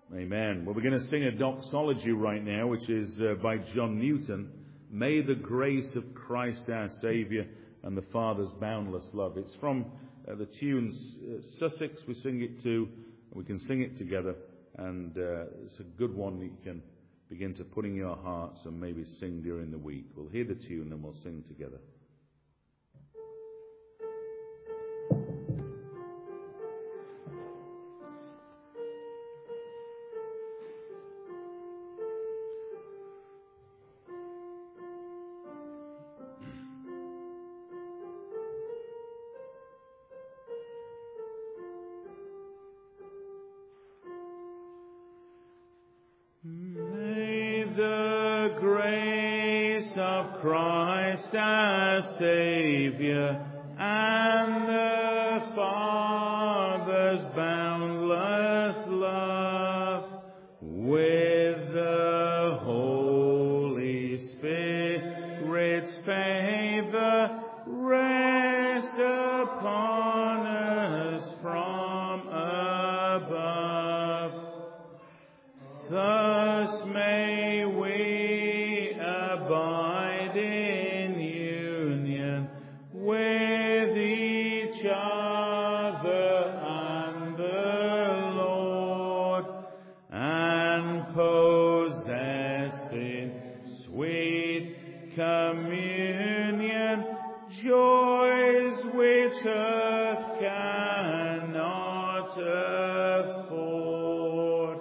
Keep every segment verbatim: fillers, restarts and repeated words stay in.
Amen. Well, we're going to sing a doxology right now, which is uh, by John Newton. May the grace of Christ our Saviour and the Father's boundless love. It's from uh, the tunes uh, Sussex. We sing it to. We can sing it together, and uh, it's a good one that you can begin to put in your hearts and maybe sing during the week. We'll hear the tune and we'll sing together. Christ our Saviour and the Father's boundless love with the Holy Spirit's favour rest upon us from above. Thus may we abide in union with each other and the Lord, and possess in sweet communion joys which earth cannot afford.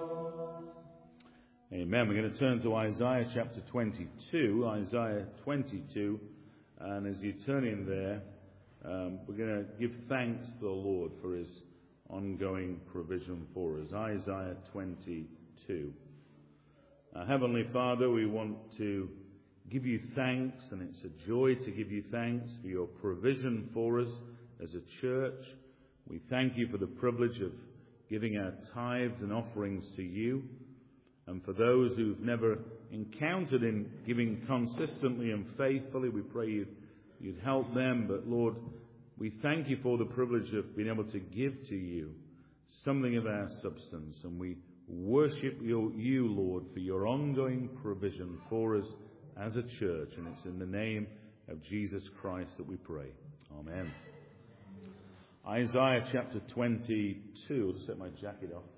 Amen. We're going to turn to Isaiah chapter twenty-two, Isaiah twenty-two, and as you turn in there, um, we're going to give thanks to the Lord for His ongoing provision for us. Isaiah twenty-two. Uh, Heavenly Father, we want to give you thanks, and it's a joy to give you thanks for your provision for us as a church. We thank you for the privilege of giving our tithes and offerings to you. And for those who've never encountered in giving consistently and faithfully, we pray you'd, you'd help them. But Lord, we thank you for the privilege of being able to give to you something of our substance. And we worship you, you, Lord, for your ongoing provision for us as a church. And it's in the name of Jesus Christ that we pray. Amen. Isaiah chapter twenty-two. I'll just set my jacket off.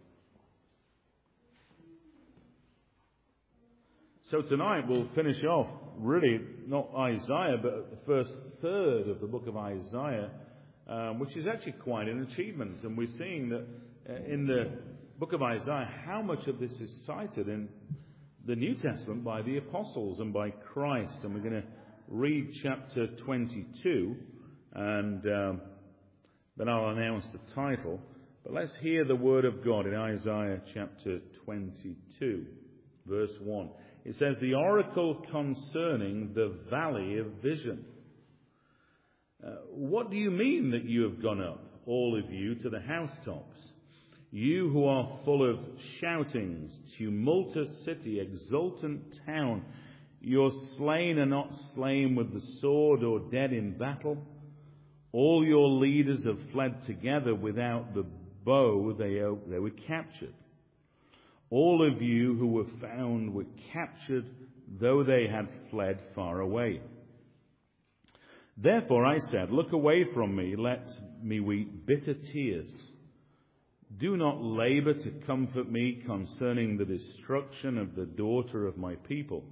So tonight we'll finish off, really, not Isaiah, but the first third of the book of Isaiah, um, which is actually quite an achievement. And we're seeing that uh, in the book of Isaiah, how much of this is cited in the New Testament by the apostles and by Christ. And we're going to read chapter twenty-two, and um, then I'll announce the title. But let's hear the word of God in Isaiah chapter twenty-two, verse one. It says, the oracle concerning the valley of vision. Uh, what do you mean that you have gone up, all of you, to the housetops? You who are full of shoutings, tumultuous city, exultant town, your slain are not slain with the sword or dead in battle. All your leaders have fled together without the bow, they, they were captured. All of you who were found were captured, though they had fled far away. Therefore I said, look away from me, let me weep bitter tears. Do not labor to comfort me concerning the destruction of the daughter of my people.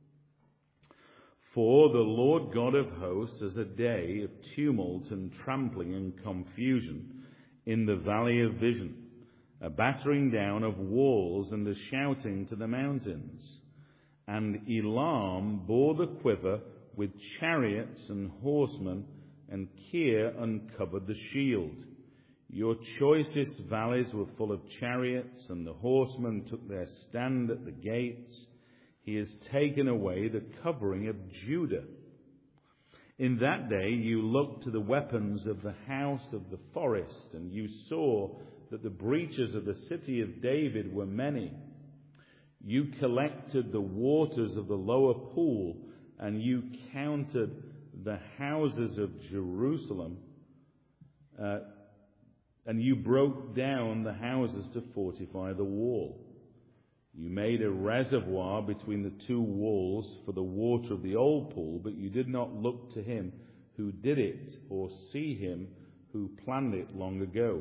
For the Lord God of hosts has a day of tumult and trampling and confusion in the valley of vision, a battering down of walls and a shouting to the mountains. And Elam bore the quiver with chariots and horsemen, and Kir uncovered the shield. Your choicest valleys were full of chariots, and the horsemen took their stand at the gates. He has taken away the covering of Judah. In that day you looked to the weapons of the house of the forest, and you saw that the breaches of the city of David were many. You collected the waters of the lower pool, and you counted the houses of Jerusalem, uh, and you broke down the houses to fortify the wall. You made a reservoir between the two walls for the water of the old pool, but you did not look to him who did it, or see him who planned it long ago.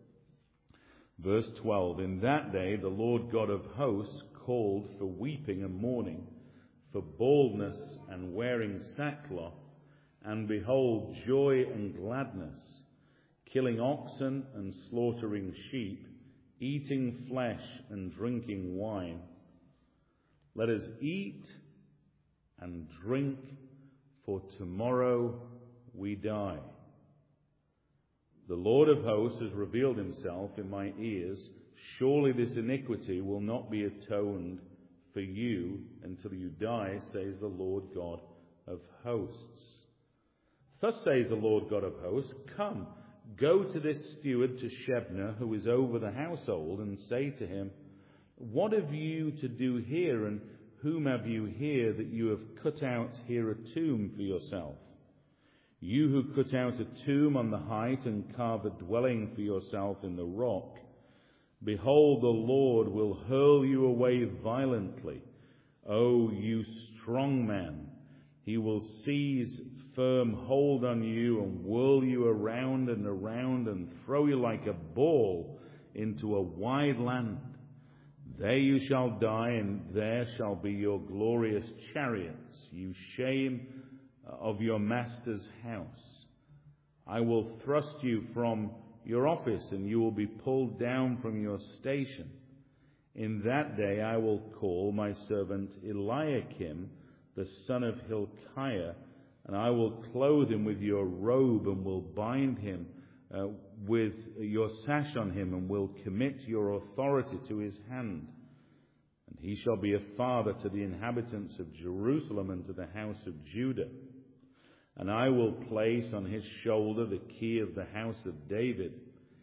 Verse twelve, in that day the Lord God of hosts called for weeping and mourning, for baldness and wearing sackcloth, and behold, joy and gladness, killing oxen and slaughtering sheep, eating flesh and drinking wine. Let us eat and drink, for tomorrow we die. The Lord of hosts has revealed himself in my ears. Surely this iniquity will not be atoned for you until you die, says the Lord God of hosts. Thus says the Lord God of hosts, come, go to this steward, to Shebna, who is over the household, and say to him, what have you to do here, and whom have you here, that you have cut out here a tomb for yourself? You who cut out a tomb on the height and carve a dwelling for yourself in the rock, behold, the Lord will hurl you away violently. O you strong man, he will seize firm hold on you and whirl you around and around and throw you like a ball into a wide land. There you shall die, and there shall be your glorious chariots, you shame of your master's house. I will thrust you from your office, and you will be pulled down from your station. In that day I will call my servant Eliakim, the son of Hilkiah, and I will clothe him with your robe, and will bind him uh, with your sash on him, and will commit your authority to his hand. And he shall be a father to the inhabitants of Jerusalem and to the house of Judah. And I will place on his shoulder the key of the house of David.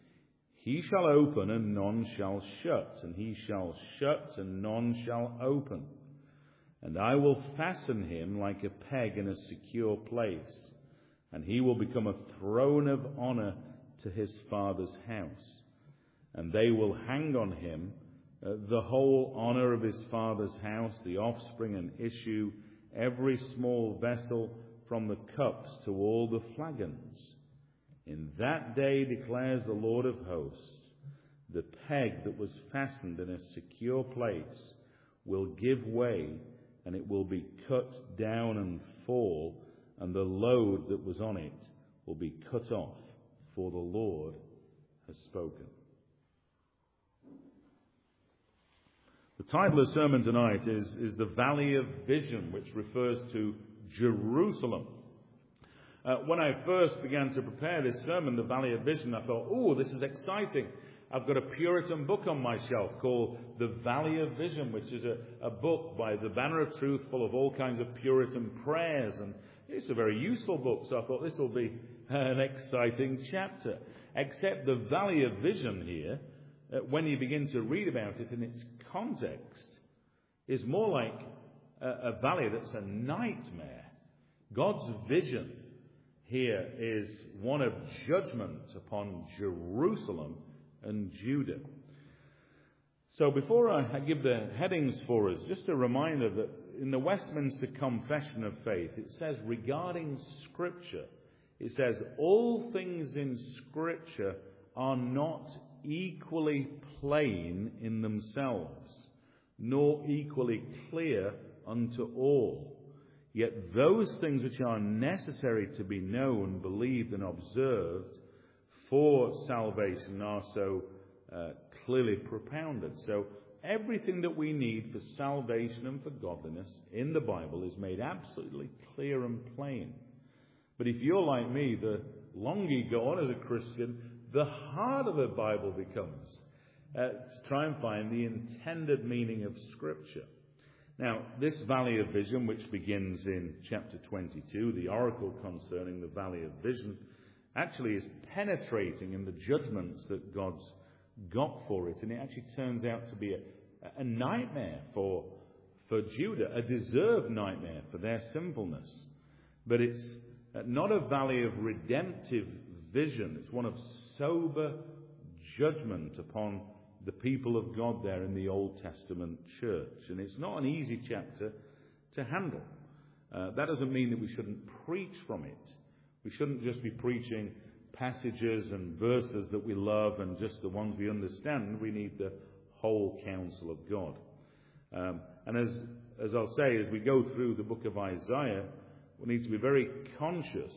He shall open, and none shall shut, and he shall shut, and none shall open. And I will fasten him like a peg in a secure place, and he will become a throne of honor to his father's house. And they will hang on him uh, the whole honor of his father's house, the offspring and issue, every small vessel, from the cups to all the flagons. In that day, declares the Lord of hosts, the peg that was fastened in a secure place will give way, and it will be cut down and fall, and the load that was on it will be cut off, for the Lord has spoken. The title of the sermon tonight is, is The Valley of Vision, which refers to Jerusalem. Uh, when I first began to prepare this sermon, The Valley of Vision, I thought, oh, this is exciting. I've got a Puritan book on my shelf called The Valley of Vision, which is a, a book by the Banner of Truth full of all kinds of Puritan prayers. And it's a very useful book, so I thought this will be an exciting chapter. Except the Valley of Vision here, uh, when you begin to read about it in its context, is more like a, a valley that's a nightmare. God's vision here is one of judgment upon Jerusalem and Judah. So before I give the headings for us, just a reminder that in the Westminster Confession of Faith, it says regarding Scripture, it says, all things in Scripture are not equally plain in themselves, nor equally clear unto all. Yet those things which are necessary to be known, believed, and observed for salvation are so uh, clearly propounded. So everything that we need for salvation and for godliness in the Bible is made absolutely clear and plain. But if you're like me, the longer you go on as a Christian, the harder the Bible becomes uh, to try and find the intended meaning of Scripture. Now, this Valley of Vision, which begins in chapter twenty-two, the oracle concerning the Valley of Vision, actually is penetrating in the judgments that God's got for it. And it actually turns out to be a, a nightmare for, for Judah, a deserved nightmare for their sinfulness. But it's not a valley of redemptive vision. It's one of sober judgment upon the people of God there in the Old Testament church. And it's not an easy chapter to handle. Uh, that doesn't mean that we shouldn't preach from it. We shouldn't just be preaching passages and verses that we love and just the ones we understand. We need the whole counsel of God. Um, and as, as I'll say, as we go through the book of Isaiah, we need to be very conscious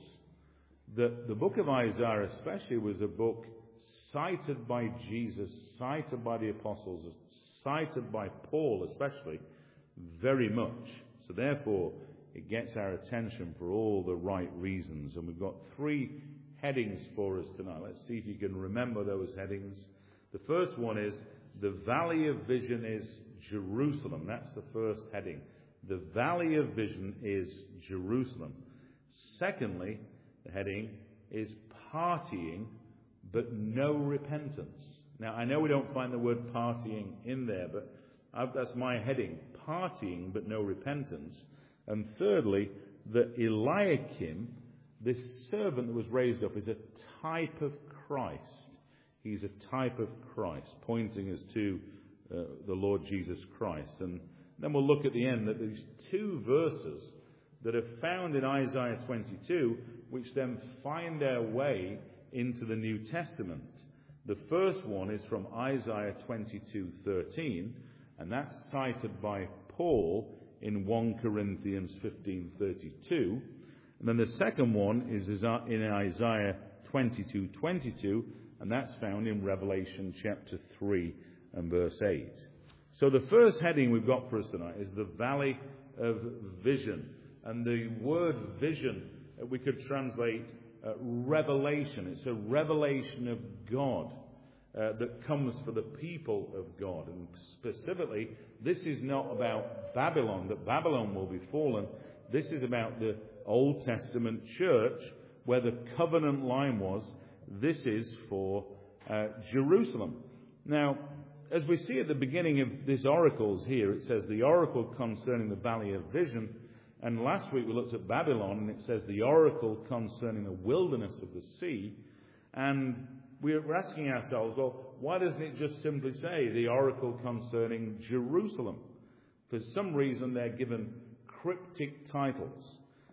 that the book of Isaiah especially was a book cited by Jesus, cited by the apostles, cited by Paul especially, very much. So therefore, it gets our attention for all the right reasons. And we've got three headings for us tonight. Let's see if you can remember those headings. The first one is, the Valley of Vision is Jerusalem. That's the first heading. The Valley of Vision is Jerusalem. Secondly, the heading is partying, but no repentance. Now, I know we don't find the word partying in there, but I've, that's my heading. Partying, but no repentance. And thirdly, that Eliakim, this servant that was raised up, is a type of Christ. He's a type of Christ, pointing us to uh, the Lord Jesus Christ. And then we'll look at the end that these two verses that are found in Isaiah twenty-two, which then find their way into the New Testament. The first one is from Isaiah twenty-two thirteen, and that's cited by Paul in First Corinthians fifteen thirty-two. And then the second one is in Isaiah twenty-two twenty-two, and that's found in Revelation chapter three and verse eight. So the first heading we've got for us tonight is the Valley of Vision. And the word vision, we could translate uh, revelation. It's a revelation of God uh, that comes for the people of God. And specifically, this is not about Babylon, that Babylon will be fallen. This is about the Old Testament church, where the covenant line was. This is for uh, Jerusalem. Now, as we see at the beginning of this oracles here, it says the oracle concerning the Valley of Vision. And last week we looked at Babylon, and it says the oracle concerning the wilderness of the sea. And we're asking ourselves, well, why doesn't it just simply say the oracle concerning Jerusalem? For some reason they're given cryptic titles.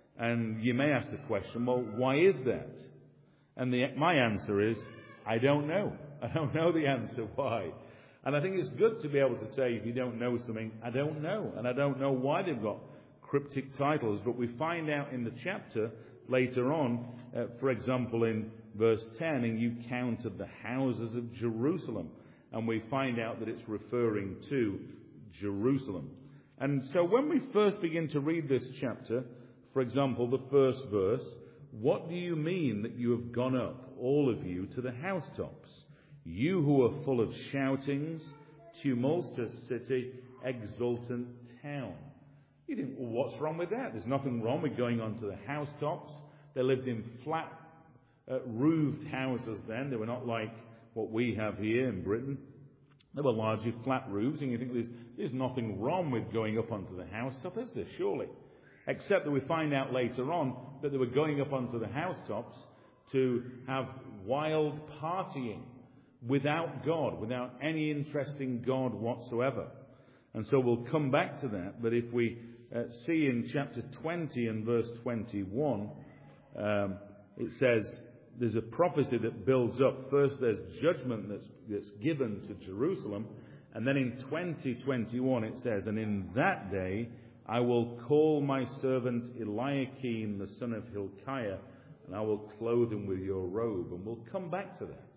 And you may ask the question, well, why is that? And the, my answer is, I don't know. I don't know the answer why. And I think it's good to be able to say, if you don't know something, I don't know. And I don't know why they've got cryptic titles. But we find out in the chapter later on, uh, for example, in verse ten, and you counted the houses of Jerusalem. And we find out that it's referring to Jerusalem. And so when we first begin to read this chapter, for example, the first verse, what do you mean that you have gone up, all of you, to the housetops? You who are full of shoutings, tumultuous city, exultant town. You think, well, what's wrong with that? There's nothing wrong with going on to the housetops. They lived in flat, uh, roofed houses then. They were not like what we have here in Britain. They were largely flat roofs, and you think there's, there's nothing wrong with going up onto the housetop, is there? Surely. Except that we find out later on that they were going up onto the housetops to have wild partying without God, without any interest in God whatsoever. And so we'll come back to that. But if we uh, see in chapter twenty and verse twenty-one, um, it says there's a prophecy that builds up. First there's judgment that's, that's given to Jerusalem. And then in twenty twenty-one it says, and in that day I will call my servant Eliakim, the son of Hilkiah, and I will clothe him with your robe. And we'll come back to that.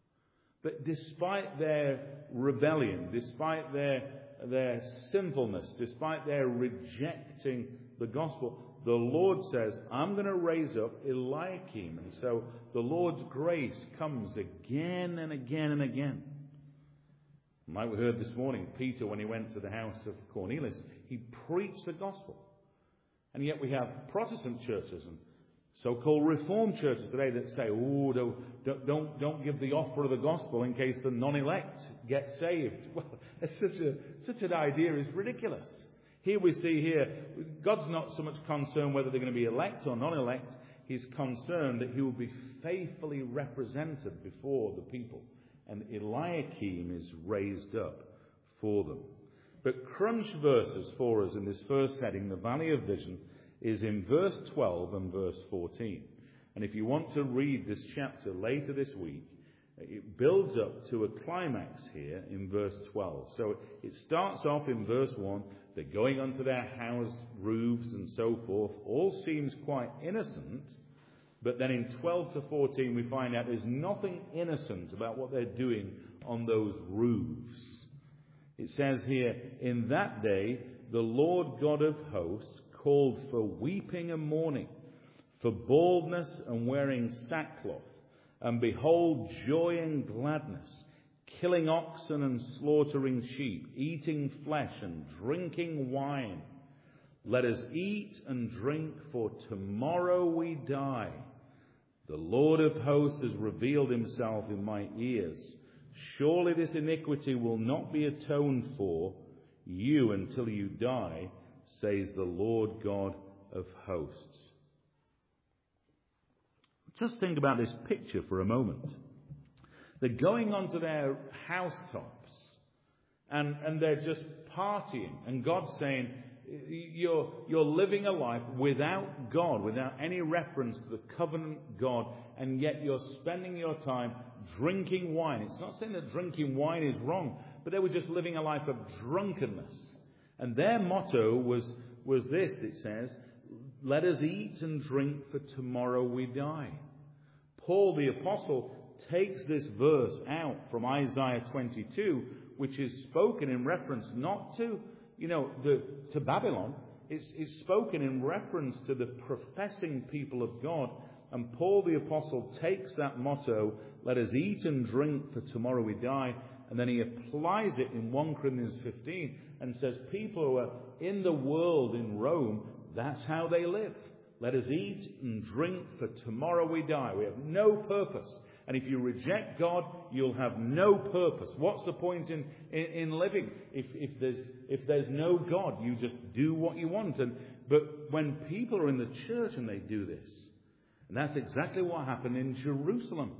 But despite their rebellion, despite their, their sinfulness, despite their rejecting the gospel, the Lord says, I'm going to raise up Eliakim. And so the Lord's grace comes again and again and again. Like we heard this morning, Peter, when he went to the house of Cornelius, he preached the gospel. And yet we have Protestant churches and so-called Reformed churches today that say, oh, don't, don't, don't give the offer of the gospel in case the non-elect get saved. Well, it's such, a, such an idea is ridiculous. Here we see here, God's not so much concerned whether they're going to be elect or non-elect. He's concerned that he will be faithfully represented before the people. and Eliakim is raised up for them. But crunch verses for us in this first heading, the Valley of Vision, is in verse twelve and verse fourteen. And if you want to read this chapter later this week, it builds up to a climax here in verse twelve. So it starts off in verse one, they're going onto their house roofs and so forth. All seems quite innocent, but then in twelve to fourteen we find out there's nothing innocent about what they're doing on those roofs. It says here, in that day the Lord God of hosts called for weeping and mourning, for baldness and wearing sackcloth, and behold, joy and gladness, killing oxen and slaughtering sheep, eating flesh and drinking wine. Let us eat and drink, for tomorrow we die. The Lord of hosts has revealed himself in my ears. Surely this iniquity will not be atoned for you until you die, says the Lord God of hosts. Just think about this picture for a moment. They're going onto their housetops and, and they're just partying. And God's saying, you're, you're living a life without God, without any reference to the covenant God, and yet you're spending your time drinking wine. It's not saying that drinking wine is wrong, but they were just living a life of drunkenness. And their motto was, was this, it says, let us eat and drink, for tomorrow we die. Paul the Apostle takes this verse out from Isaiah twenty-two, which is spoken in reference not to, you know, the, to Babylon. It's, it's spoken in reference to the professing people of God. And Paul the Apostle takes that motto, let us eat and drink, for tomorrow we die, and then he applies it in First Corinthians fifteen and says people who are in the world in Rome, that's how they live. Let us eat and drink, for tomorrow we die. We have no purpose. And if you reject God, you'll have no purpose. What's the point in, in, in living? If, if, there's, if there's no God, you just do what you want. And, but when people are in the church and they do this, and that's exactly what happened in Jerusalem.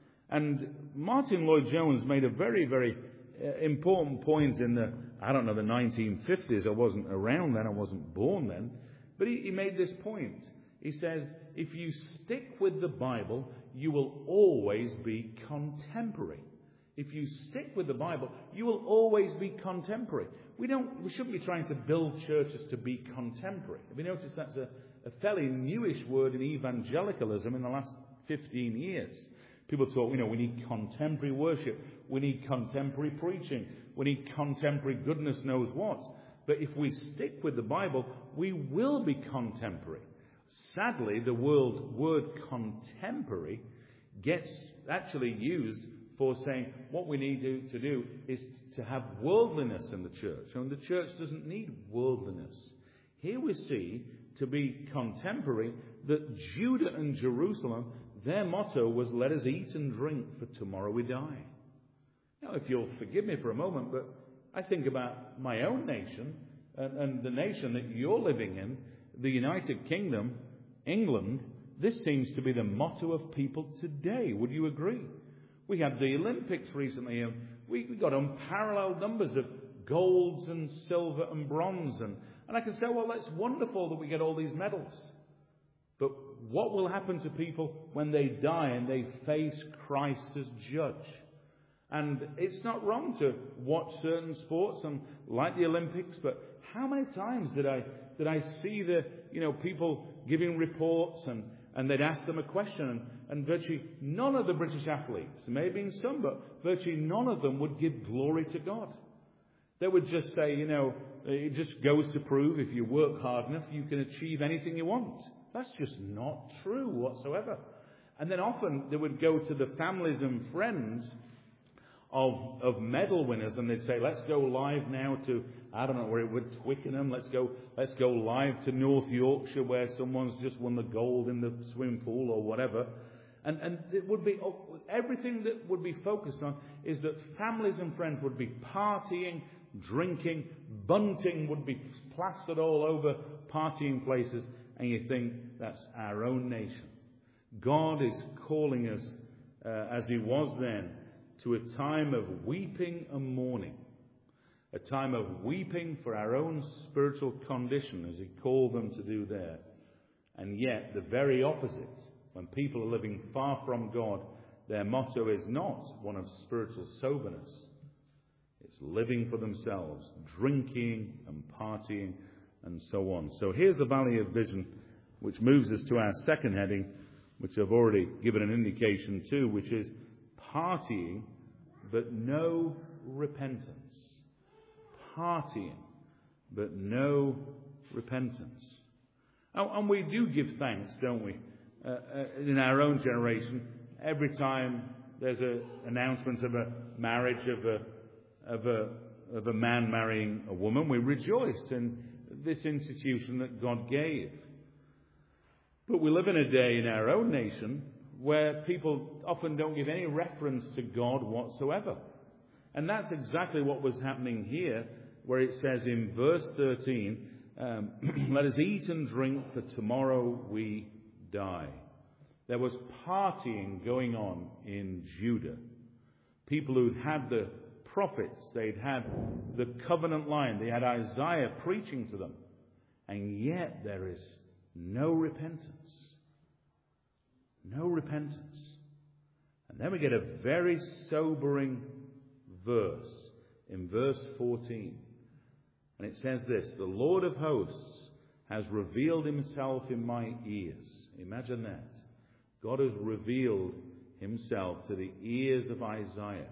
And Martin Lloyd-Jones made a very, very uh, important point in the, I don't know, the nineteen fifties. I wasn't around then. I wasn't born then. But he, he made this point. He says, if you stick with the Bible, you will always be contemporary. If you stick with the Bible, you will always be contemporary. We don't, we shouldn't be trying to build churches to be contemporary. Have you noticed that's a, a fairly newish word in evangelicalism in the last fifteen years? People talk, you know, we need contemporary worship. We need contemporary preaching. We need contemporary goodness knows what. But if we stick with the Bible, we will be contemporary. Sadly, the word, word contemporary gets actually used for saying what we need to, to do is to have worldliness in the church. And the church doesn't need worldliness. Here we see, to be contemporary, that Judah and Jerusalem, their motto was, let us eat and drink, for tomorrow we die. Now, if you'll forgive me for a moment, but I think about my own nation and, and the nation that you're living in, the United Kingdom, England. This seems to be the motto of people today. Would you agree? We had the Olympics recently, and we, we got unparalleled numbers of golds and silver and bronze. And, and I can say, well, that's wonderful that we get all these medals. But what will happen to people when they die and they face Christ as judge? And it's not wrong to watch certain sports and like the Olympics, but how many times did I did I see the you know people giving reports and, and they'd ask them a question and, and virtually none of the British athletes, maybe some, but virtually none of them would give glory to God. They would just say, you know, it just goes to prove if you work hard enough, you can achieve anything you want. That's just not true whatsoever. And then often they would go to the families and friends of of medal winners, and they'd say, let's go live now to, I don't know where it would, Twickenham, let's go let's go live to North Yorkshire where someone's just won the gold in the swimming pool or whatever. And and it would be, everything that would be focused on is that families and friends would be partying, drinking, bunting would be plastered all over partying places, and you think that's our own nation. God is calling us, uh, as he was then, to a time of weeping and mourning, a time of weeping for our own spiritual condition, as he called them to do there. And yet, the very opposite, when people are living far from God, their motto is not one of spiritual soberness. It's living for themselves, drinking and partying and so on. So here's the Valley of Vision, which moves us to our second heading, which I've already given an indication to, which is partying but no repentance. Partying but no repentance. And we do give thanks, don't we, uh, uh, in our own generation, every time there's an announcement of a marriage of a of a of a man marrying a woman, we rejoice in this institution that God gave. But we live in a day in our own nation where people often don't give any reference to God whatsoever. And that's exactly what was happening here, where it says in verse thirteen, um, let us eat and drink, for tomorrow we die. There was partying going on in Judah. People who'd had the prophets, they'd had the covenant line, they had Isaiah preaching to them, and yet there is no repentance. No repentance. And then we get a very sobering verse in verse fourteen. And it says this, the Lord of hosts has revealed himself in my ears. Imagine that. God has revealed himself to the ears of Isaiah.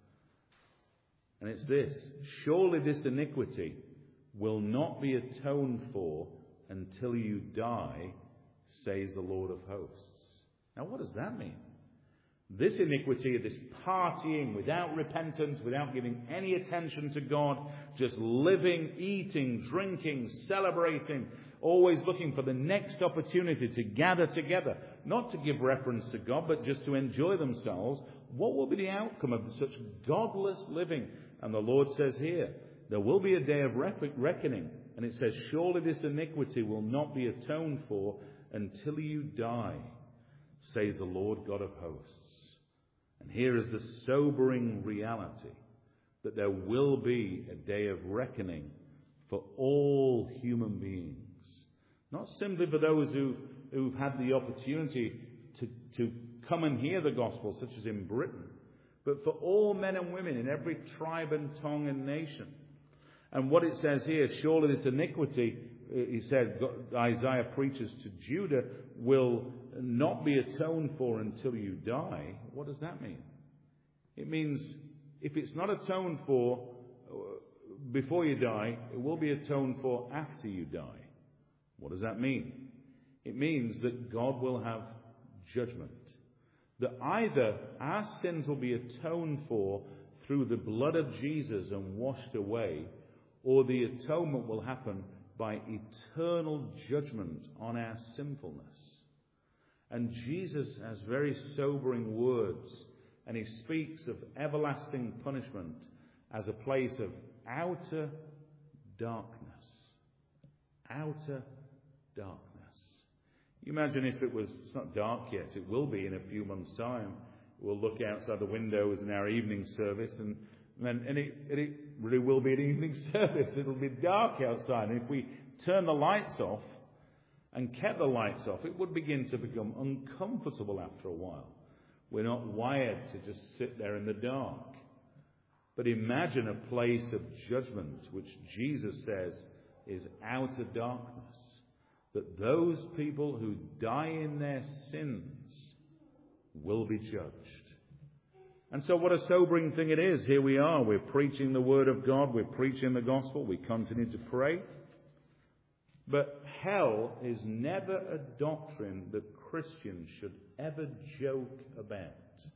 And it's this, surely this iniquity will not be atoned for until you die, says the Lord of hosts. Now what does that mean? This iniquity, this partying without repentance, without giving any attention to God, just living, eating, drinking, celebrating, always looking for the next opportunity to gather together, not to give reference to God, but just to enjoy themselves. What will be the outcome of such godless living? And the Lord says here, there will be a day of reckoning. And it says, surely this iniquity will not be atoned for until you die, says the Lord God of hosts. And here is the sobering reality that there will be a day of reckoning for all human beings. Not simply for those who've, who've had the opportunity to, to come and hear the gospel, such as in Britain, but for all men and women in every tribe and tongue and nation. And what it says here, surely this iniquity, he said, Isaiah preaches to Judah, will not be atoned for until you die. What does that mean? It means if it's not atoned for before you die, it will be atoned for after you die. What does that mean? It means that God will have judgment. That either our sins will be atoned for through the blood of Jesus and washed away, or the atonement will happen by eternal judgment on our sinfulness. And Jesus has very sobering words, and he speaks of everlasting punishment as a place of outer darkness. Outer darkness. You imagine if it was, it's not dark yet, it will be in a few months' time. We'll look outside the windows in our evening service, and, and, and it, it really will be an evening service. It'll be dark outside, and if we turn the lights off and kept the lights off, it would begin to become uncomfortable after a while. We're not wired to just sit there in the dark. But imagine a place of judgment, which Jesus says is outer darkness. That those people who die in their sins will be judged. And so what a sobering thing it is. Here we are. We're preaching the Word of God. We're preaching the gospel. We continue to pray. But hell is never a doctrine that Christians should ever joke about.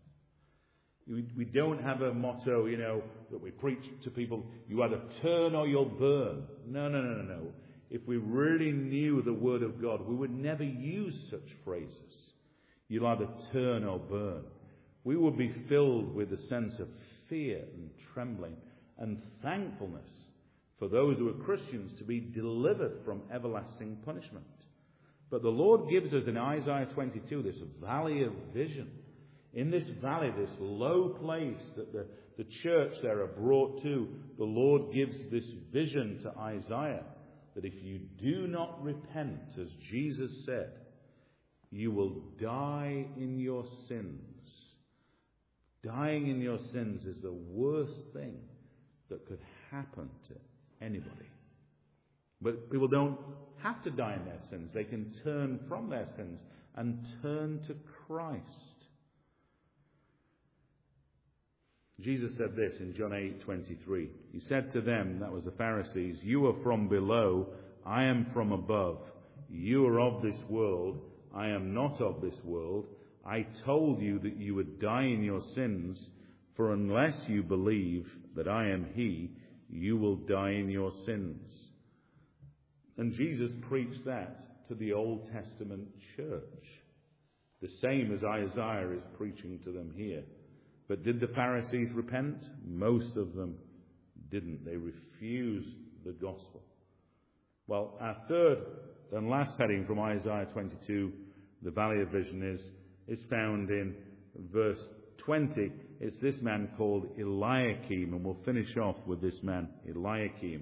We don't have a motto, you know, that we preach to people, you either turn or you'll burn. No, no, no, no, no. If we really knew the Word of God, we would never use such phrases. You'll either turn or burn. We would be filled with a sense of fear and trembling and thankfulness for those who are Christians to be delivered from everlasting punishment. But the Lord gives us in Isaiah twenty-two this valley of vision. In this valley, this low place that the, the church there are brought to, the Lord gives this vision to Isaiah that if you do not repent, as Jesus said, you will die in your sins. Dying in your sins is the worst thing that could happen to anybody. But people don't have to die in their sins. They can turn from their sins and turn to Christ. Jesus said this in John eight twenty-three. He said to them, that was the Pharisees, you are from below, I am from above. You are of this world, I am not of this world. I told you that you would die in your sins, for unless you believe that I am He, you will die in your sins. And Jesus preached that to the Old Testament church, the same as Isaiah is preaching to them here. But did the Pharisees repent? Most of them didn't. They refused the gospel. Well, our third and last heading from Isaiah twenty-two, the Valley of Vision, is, is found in verse twenty. It's this man called Eliakim, and we'll finish off with this man, Eliakim.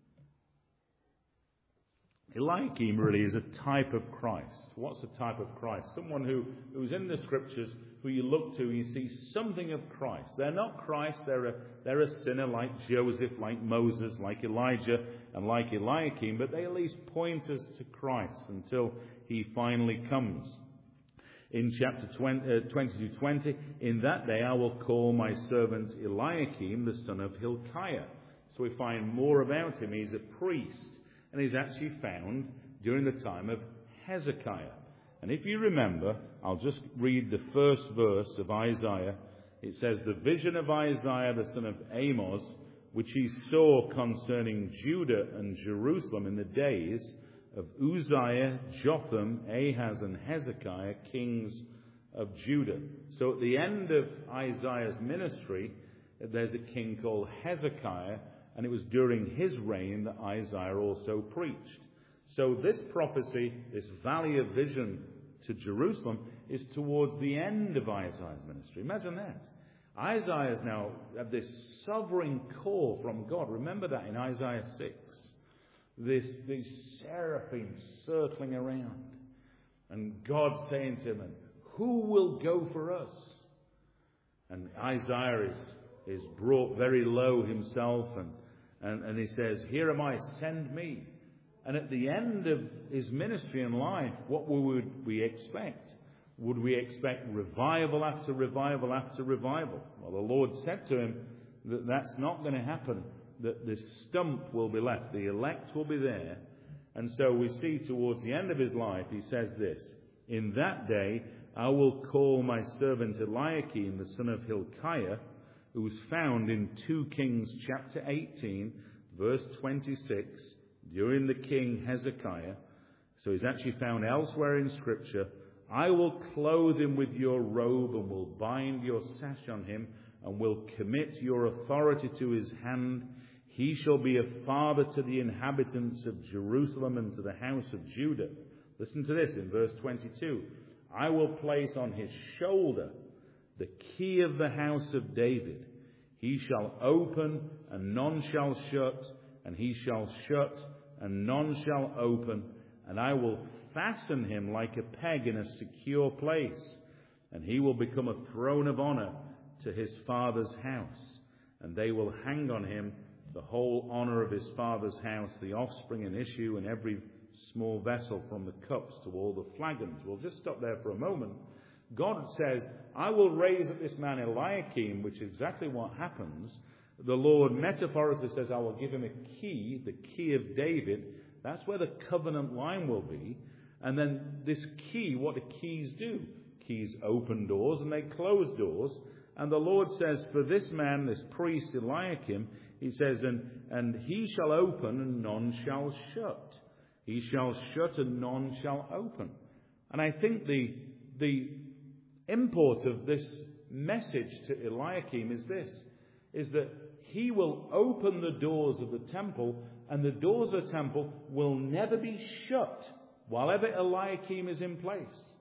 Eliakim really is a type of Christ. What's a type of Christ? Someone who, who's in the Scriptures, who you look to and you see something of Christ. They're not Christ, they're a, they're a sinner like Joseph, like Moses, like Elijah, and like Eliakim, but they at least point us to Christ until He finally comes. In chapter twenty-two twenty, in that day I will call my servant Eliakim, the son of Hilkiah. So we find more about him. He's a priest. And he's actually found during the time of Hezekiah. And if you remember, I'll just read the first verse of Isaiah. It says, the vision of Isaiah the son of Amos, which he saw concerning Judah and Jerusalem in the days of Uzziah, Jotham, Ahaz, and Hezekiah, kings of Judah. So at the end of Isaiah's ministry, there's a king called Hezekiah, and it was during his reign that Isaiah also preached. So this prophecy, this valley of vision to Jerusalem, is towards the end of Isaiah's ministry. Imagine that. Isaiah's now had this sovereign call from God. Remember that in Isaiah six. This, these seraphim circling around. And God saying to him, who will go for us? And Isaiah is, is brought very low himself, and And, and he says, here am I, send me. And at the end of his ministry and life, what would we expect? Would we expect revival after revival after revival? Well, the Lord said to him that that's not going to happen, that this stump will be left, the elect will be there. And so we see towards the end of his life, he says this, in that day I will call my servant Eliakim, the son of Hilkiah, who was found in Second Kings chapter eighteen, verse twenty-six, during the king Hezekiah. So he's actually found elsewhere in Scripture. I will clothe him with your robe and will bind your sash on him and will commit your authority to his hand. He shall be a father to the inhabitants of Jerusalem and to the house of Judah. Listen to this in verse twenty-two. I will place on his shoulder the key of the house of David. He shall open, and none shall shut, and he shall shut, and none shall open, and I will fasten him like a peg in a secure place, and he will become a throne of honor to his father's house, and they will hang on him the whole honor of his father's house, the offspring and issue, and every small vessel from the cups to all the flagons. We'll just stop there for a moment. God says, I will raise up this man Eliakim, which is exactly what happens. The Lord metaphorically says, I will give him a key, the key of David. That's where the covenant line will be. And then this key, what do keys do? Keys open doors and they close doors. And the Lord says, for this man, this priest Eliakim, he says, and, and he shall open and none shall shut. He shall shut and none shall open. And I think the, the import of this message to Eliakim is this, is that he will open the doors of the temple, and the doors of the temple will never be shut while ever Eliakim is in place.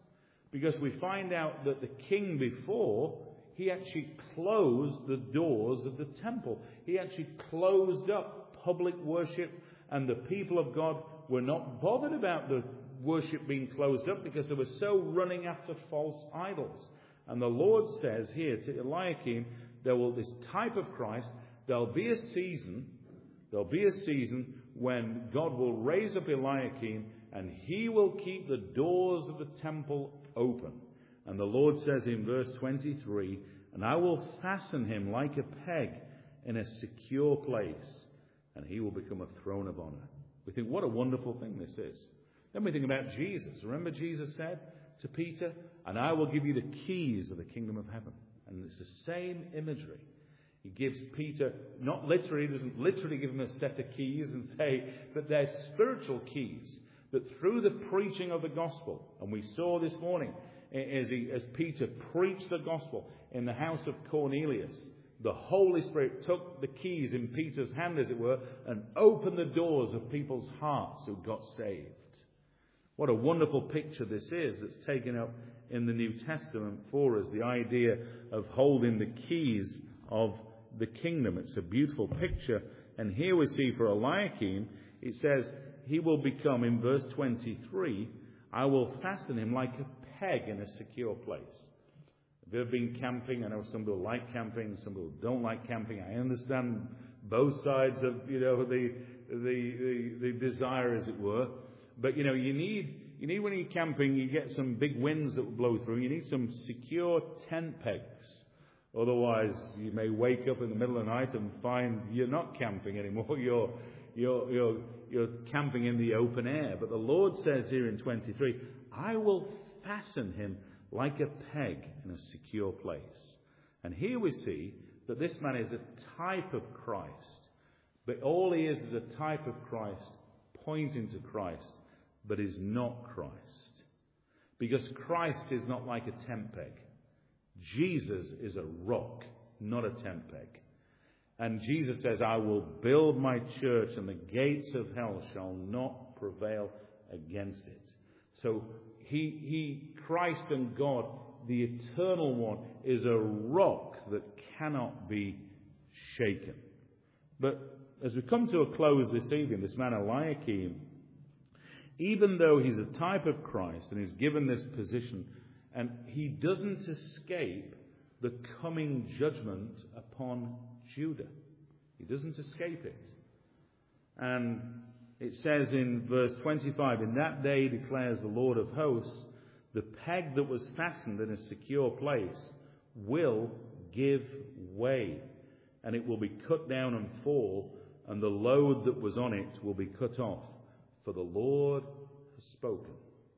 Because we find out that the king before, he actually closed the doors of the temple. He actually closed up public worship, and the people of God were not bothered about the worship being closed up because they were so running after false idols. And the Lord says here to Eliakim, there will, this type of Christ, there'll be a season, there'll be a season when God will raise up Eliakim and he will keep the doors of the temple open. And the Lord says in verse twenty-three, and I will fasten him like a peg in a secure place, and he will become a throne of honor. We think, what a wonderful thing this is. Then we think about Jesus. Remember Jesus said to Peter, and I will give you the keys of the kingdom of heaven. And it's the same imagery. He gives Peter, not literally, he doesn't literally give him a set of keys and say, but they're spiritual keys. That through the preaching of the gospel, and we saw this morning as, he, as Peter preached the gospel in the house of Cornelius, the Holy Spirit took the keys in Peter's hand, as it were, and opened the doors of people's hearts who got saved. What a wonderful picture this is that's taken up in the New Testament for us, the idea of holding the keys of the kingdom. It's a beautiful picture. And here we see for Eliakim, it says, he will become, in verse twenty-three, I will fasten him like a peg in a secure place. Have you ever been camping? I know some people like camping, some people don't like camping. I understand both sides of, you know, the the the, the desire, as it were. But, you know, you need, you need when you're camping, you get some big winds that will blow through. You need some secure tent pegs. Otherwise, you may wake up in the middle of the night and find you're not camping anymore. You're, you're, you're, you're camping in the open air. But the Lord says here in twenty-three, I will fasten him like a peg in a secure place. And here we see that this man is a type of Christ. But all he is is a type of Christ, pointing to Christ, but is not Christ. Because Christ is not like a tent peg. Jesus is a rock, not a tent peg. And Jesus says, I will build my church, and the gates of hell shall not prevail against it. So he, he, Christ and God, the eternal one, is a rock that cannot be shaken. But as we come to a close this evening, this man Eliakim, even though he's a type of Christ and he's given this position, and he doesn't escape the coming judgment upon Judah. He doesn't escape it. And it says in verse twenty-five, in that day declares the Lord of hosts, the peg that was fastened in a secure place will give way, and it will be cut down and fall, and the load that was on it will be cut off, for the Lord has spoken.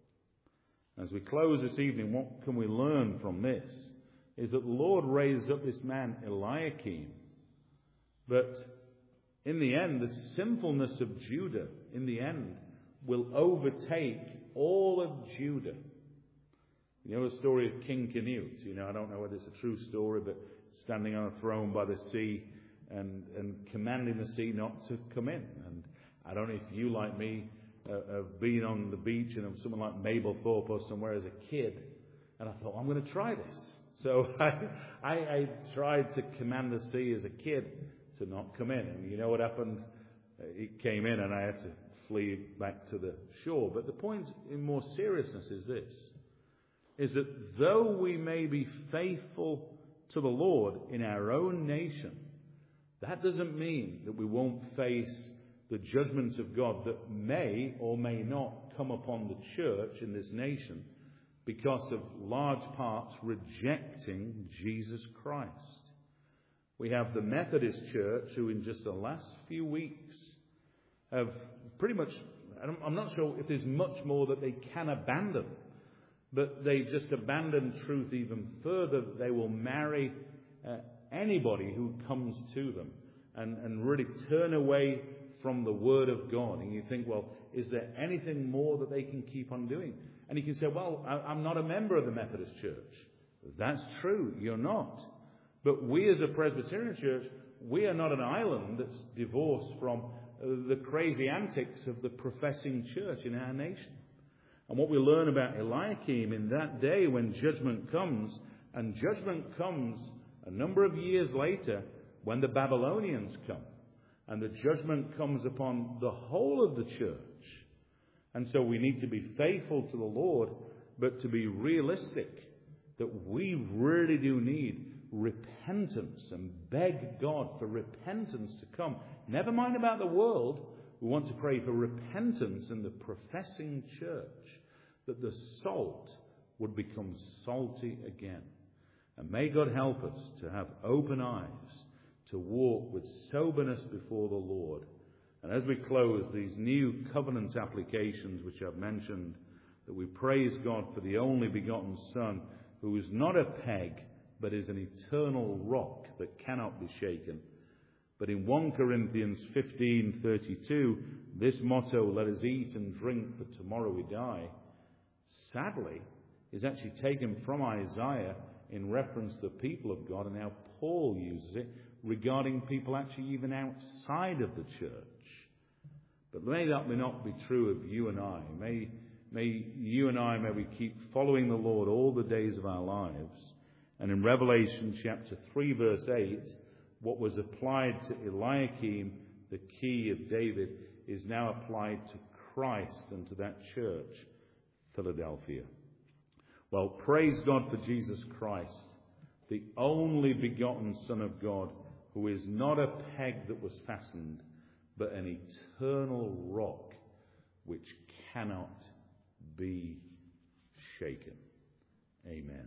As we close this evening, what can we learn from this? Is that the Lord raised up this man Eliakim, but in the end, the sinfulness of Judah, in the end, will overtake all of Judah. You know the story of King Canute? You know, I don't know whether it's a true story, but standing on a throne by the sea and, and commanding the sea not to come in. And I don't know if you, like me, uh, have been on the beach and of someone like Mablethorpe or somewhere as a kid, and I thought, I'm going to try this. So I, I, I tried to command the sea as a kid to not come in. And you know what happened? It came in and I had to flee back to the shore. But the point in more seriousness is this, is that though we may be faithful to the Lord in our own nation, that doesn't mean that we won't face the judgments of God that may or may not come upon the church in this nation because of large parts rejecting Jesus Christ. We have the Methodist Church who in just the last few weeks have pretty much, I'm not sure if there's much more that they can abandon, but they just abandon truth even further. They will marry uh, anybody who comes to them and, and really turn away from the Word of God. And you think, well, is there anything more that they can keep on doing? And you can say, well, I, I'm not a member of the Methodist Church. That's true, you're not. But we as a Presbyterian church, we are not an island that's divorced from uh, the crazy antics of the professing church in our nation. And what we learn about Eliakim in that day when judgment comes, and judgment comes a number of years later when the Babylonians come, and the judgment comes upon the whole of the church. And so we need to be faithful to the Lord, but to be realistic that we really do need repentance and beg God for repentance to come. Never mind about the world. We want to pray for repentance in the professing church, that the salt would become salty again. And may God help us to have open eyes, to walk with soberness before the Lord. And as we close, these new covenant applications which I've mentioned, that we praise God for the only begotten Son, who is not a peg, but is an eternal rock that cannot be shaken. But in First Corinthians fifteen thirty-two, this motto, let us eat and drink, for tomorrow we die, sadly, is actually taken from Isaiah in reference to the people of God, and how Paul uses it regarding people actually even outside of the church. But may that may not be true of you and I. May, may you and I, may we keep following the Lord all the days of our lives. And in Revelation chapter three, verse eight, what was applied to Eliakim, the key of David, is now applied to Christ and to that church, Philadelphia. Well, praise God for Jesus Christ, the only begotten Son of God, who is not a peg that was fastened, but an eternal rock which cannot be shaken. Amen.